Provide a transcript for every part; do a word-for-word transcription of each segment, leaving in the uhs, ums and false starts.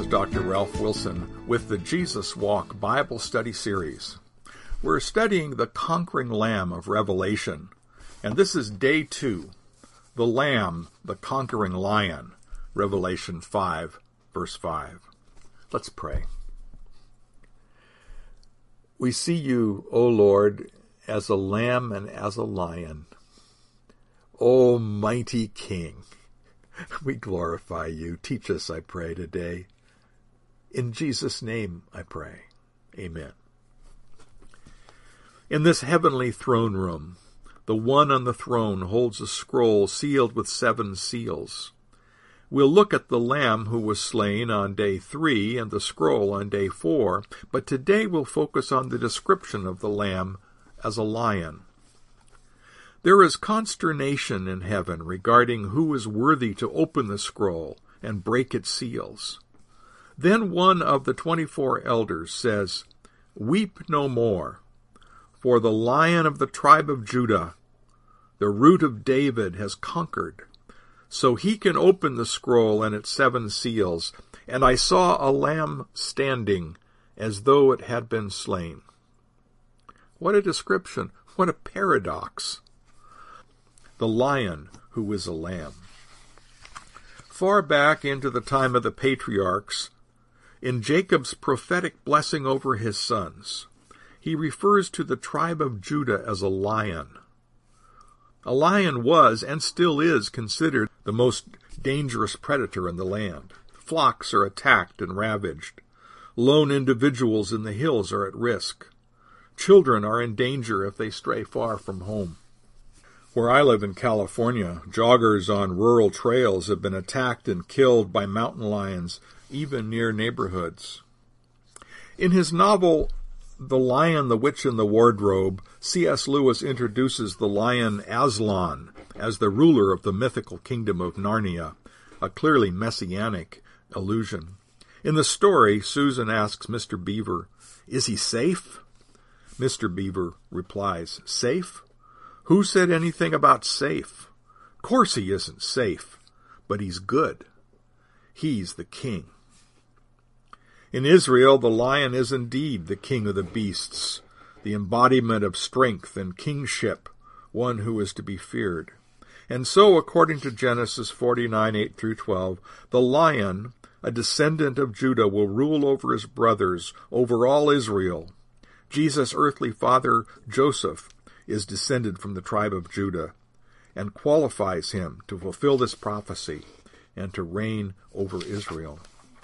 is Doctor Ralph Wilson with the Jesus Walk Bible Study Series. We're studying the conquering Lamb of Revelation, and this is day two, the Lamb, the conquering Lion, Revelation five, verse five. Let's pray. We see you, O Lord, as a lamb and as a lion. O mighty King, we glorify you. Teach us, I pray, today. In Jesus' name, I pray. Amen. In this heavenly throne room, the one on the throne holds a scroll sealed with seven seals. We'll look at the Lamb who was slain on day three and the scroll on day four, but today we'll focus on the description of the Lamb as a lion. There is consternation in heaven regarding who is worthy to open the scroll and break its seals. Then one of the twenty-four elders says, "Weep no more, for the Lion of the tribe of Judah, the Root of David, has conquered, so he can open the scroll and its seven seals. And I saw a lamb standing as though it had been slain." What a description! What a paradox! The lion who is a lamb. Far back into the time of the patriarchs, in Jacob's prophetic blessing over his sons, he refers to the tribe of Judah as a lion. A lion was, and still is, considered the most dangerous predator in the land. Flocks are attacked and ravaged. Lone individuals in the hills are at risk. Children are in danger if they stray far from home. Where I live in California, joggers on rural trails have been attacked and killed by mountain lions, even near neighborhoods. In his novel, The Lion, the Witch, and the Wardrobe, C S Lewis introduces the lion Aslan as the ruler of the mythical kingdom of Narnia, a clearly messianic allusion. In the story, Susan asks Mister Beaver, "Is he safe?" Mister Beaver replies, "Safe? Who said anything about safe? Course he isn't safe, but he's good. He's the king." In Israel, the lion is indeed the king of the beasts, the embodiment of strength and kingship, one who is to be feared. And so, according to Genesis forty-nine, eight through twelve, the lion, a descendant of Judah, will rule over his brothers, over all Israel. Jesus' earthly father, Joseph, is descended from the tribe of Judah, and qualifies him to fulfill this prophecy and to reign over Israel.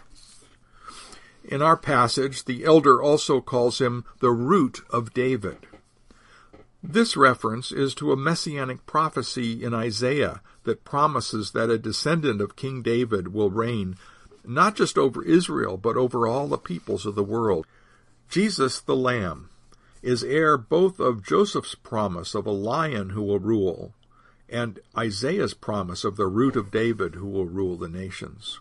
In our passage, the elder also calls him the Root of David. This reference is to a messianic prophecy in Isaiah that promises that a descendant of King David will reign not just over Israel, but over all the peoples of the world. Jesus, the Lamb, is heir both of Joseph's promise of a lion who will rule and Isaiah's promise of the Root of David who will rule the nations.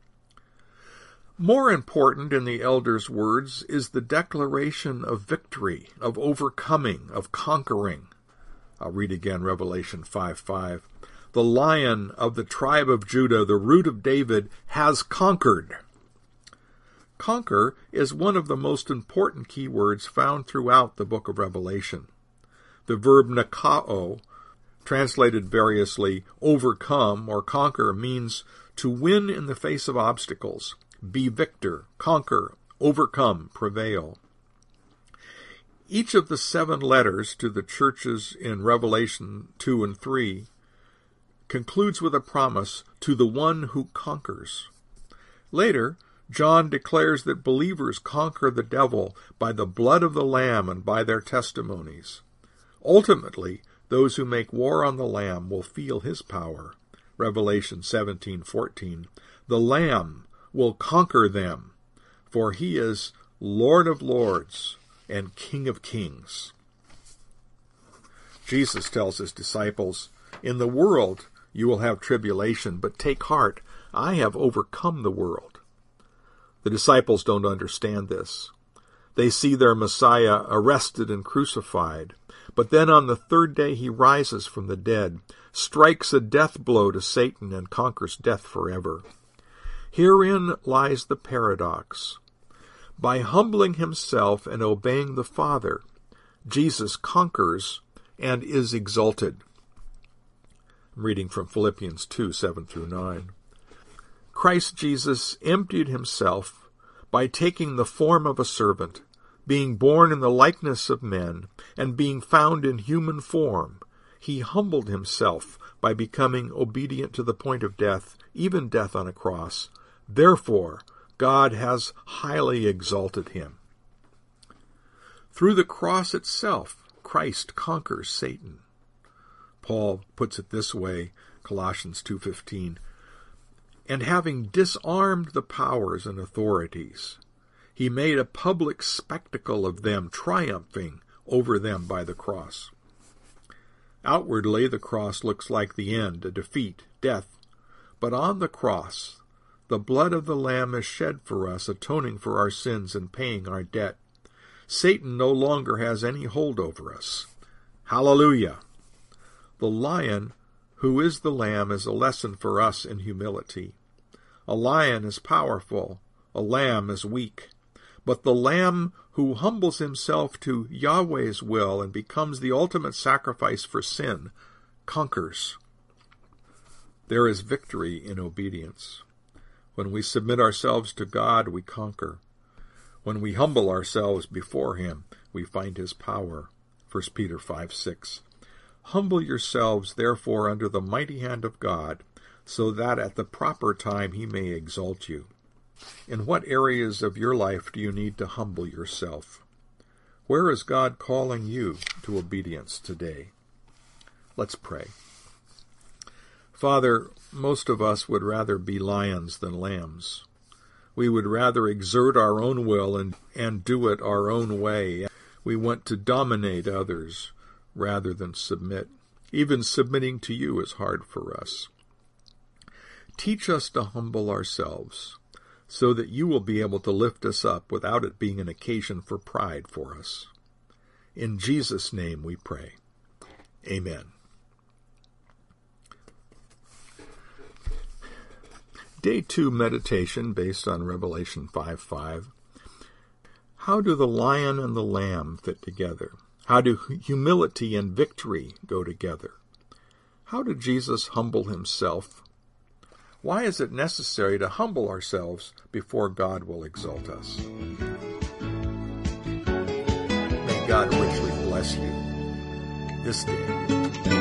More important in the elder's words is the declaration of victory, of overcoming, of conquering. I'll read again Revelation five five. The Lion of the tribe of Judah, the Root of David, has conquered. Conquer is one of the most important key words found throughout the book of Revelation. The verb nakao, translated variously overcome or conquer, means to win in the face of obstacles, be victor, conquer, overcome, prevail. Each of the seven letters to the churches in Revelation two and three concludes with a promise to the one who conquers. Later, John declares that believers conquer the devil by the blood of the Lamb and by their testimonies. Ultimately, those who make war on the Lamb will feel his power. Revelation seventeen fourteen. The Lamb will conquer them, for he is Lord of lords and King of kings. Jesus tells his disciples, "In the world you will have tribulation, but take heart, I have overcome the world." The disciples don't understand this. They see their Messiah arrested and crucified, but then on the third day he rises from the dead, strikes a death blow to Satan, and conquers death forever. Herein lies the paradox. By humbling himself and obeying the Father, Jesus conquers and is exalted. I'm reading from Philippians two, seven through nine. Christ Jesus emptied himself by taking the form of a servant, being born in the likeness of men, and being found in human form. He humbled himself by becoming obedient to the point of death, even death on a cross. Therefore, God has highly exalted him. Through the cross itself, Christ conquers Satan. Paul puts it this way, Colossians two fifteen, and having disarmed the powers and authorities, he made a public spectacle of them, triumphing over them by the cross. Outwardly, the cross looks like the end, a defeat, death. But on the cross, the blood of the Lamb is shed for us, atoning for our sins and paying our debt. Satan no longer has any hold over us. Hallelujah! The lion, who is the Lamb, is a lesson for us in humility. A lion is powerful, a lamb is weak. But the Lamb who humbles himself to Yahweh's will and becomes the ultimate sacrifice for sin conquers. There is victory in obedience. When we submit ourselves to God, we conquer. When we humble ourselves before him, we find his power. First Peter five six. Humble yourselves, therefore, under the mighty hand of God, so that at the proper time he may exalt you. In what areas of your life do you need to humble yourself? Where is God calling you to obedience today? Let's pray. Father, most of us would rather be lions than lambs. We would rather exert our own will and, and do it our own way. We want to dominate others rather than submit. Even submitting to you is hard for us. Teach us to humble ourselves, so that you will be able to lift us up without it being an occasion for pride for us. In Jesus' name we pray. Amen. Day two meditation based on Revelation five five. How do the lion and the lamb fit together? How do humility and victory go together? How did Jesus humble himself? Why is it necessary to humble ourselves before God will exalt us? May God richly bless you this day.